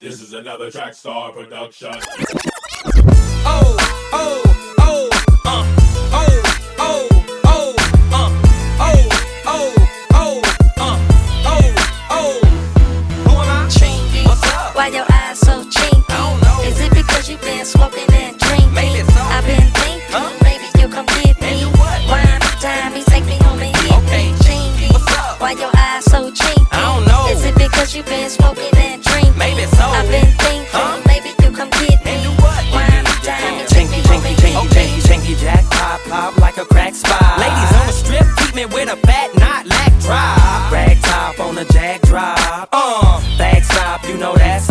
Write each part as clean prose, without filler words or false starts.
This is another Trackstar production. Oh, oh, oh, oh, oh, oh, oh, oh, oh, oh. Who am I? Chingy. What's up? Why your eyes so chinky? I don't know. Is it because you been smoking and drinking? Maybe so. I've been thinking, maybe you come get me. And you what? Wine time, he take me home and hit Okay. me. Chingy. What's up? Why your eyes so chinky? I don't know. Is it because you been smoking and drinking? Maybe so. I've been thinking, maybe you come get me. And you what? Wine time, he take me home and hit me. Chinky jack, pop, pop like a crack spot. Ladies on the strip, keep me with a fat knot, lack drop. Rag top on the jack drop. Bag stop, you know that's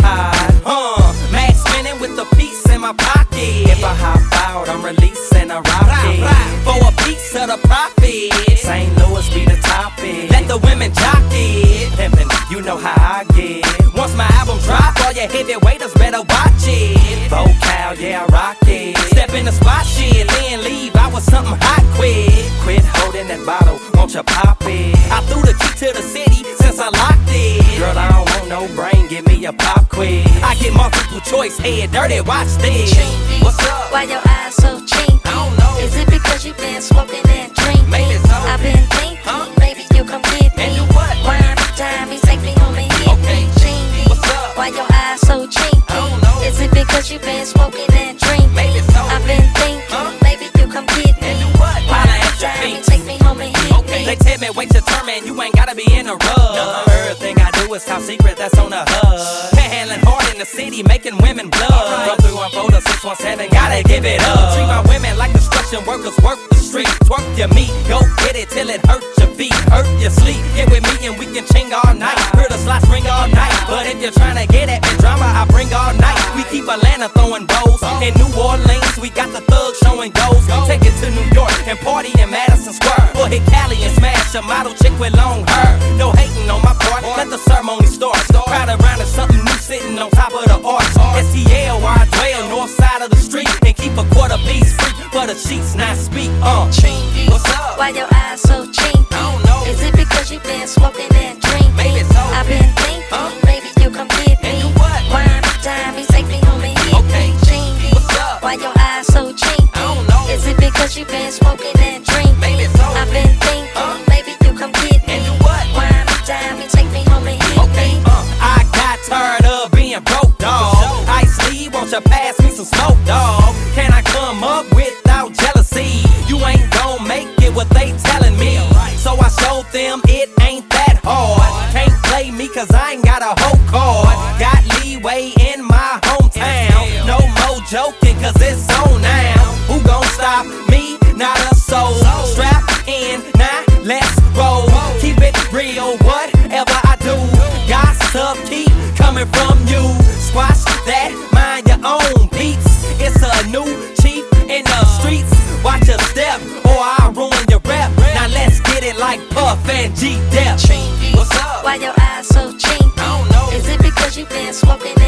hot. Mag spinning with the piece in my pocket. If I hop out, I'm releasing a rocket. For a piece of the profit. St. Louis be the topic. Let the women jock it. Pimpin', you know how I get. Once my album drop, all your heavyweights better watch it. Vocal, yeah, I rock it. Step in the spot, shit, then leave. I was something hot, quit holding that bottle, won't you pop it? I threw the key to the city since I locked it. Girl, I don't want no brain, give me a pop quiz. I get multiple choice, head dirty, watch this. Chingy. What's up? Why your eyes so chinky? I don't know. Is it because you been smoking and drinking? Maybe so. I've been thinking, maybe you come get me. And you what? Wine time, he take me home and hit Okay. me. Chingy. What's up? Why your eyes so chinky? I don't know. Is it because you been smoking and drinking? Maybe so. I've been thinking, maybe you come get me. And you what? Wine Holla at your time, he feet. take me home and hit Okay. me. They tell me wait your turn, man, you ain't gotta be in a rush. Everything I do is top secret, that's on the HUD. Handling hard in the city, making women blood. From 314 to 617, gotta give it up. Treat my women like construction workers, work the street. Twerk your meat, go get it till it hurts your feet, hurt your sleep. Get with me and we can ching all night. Hear the slots ring all night. But if you're trying to get at me drama, I bring all night. We keep Atlanta throwing bows. In New Orleans, we got the thugs showing goals. Take it to New York and party in Madison Square. We'll hit Cali and smash a model chick with long hair. No hating on my part, let the ceremony start. Crowd around is something new sitting on top of the arch. STL where I dwell, north side of the street. And keep a quarter piece free for the sheets, not speak. Chingy. What's up? Why your eyes so chinky? I don't know. Is it because you been smoking and drinking? Maybe so. I've been thinking, maybe you come get me. And you what? Wine time, he take me home and hit Okay. me. Chingy. What's up? Why your eyes so chinky? I don't know. Is it because you been smoking and drinking? Maybe so. I've been thinking, maybe you come get me. And you what? Wine time, he take me home and hit Okay, me. I got tired of being broke, dog. Ice Lee, won't you pass me some smoke, dog? Can I come up without jealousy? You ain't gon' make it what they telling me. So I showed them it ain't that hard. Can't play me cause I ain't got a whole card. Got leeway in my hometown. No more joking cause it's on now. Who gon' stop me? Not a soul. Strap in, now let's roll. Keep it real, whatever I do. Gossip keep coming from you. Squash that, mind your own peeps. It's a new chief in the streets. Watch your step or I'll ruin your rep. Now let's get it like Puff and G-Dep. Chingy. What's up? Why your eyes so chinky? I don't know. Is it because you been smoking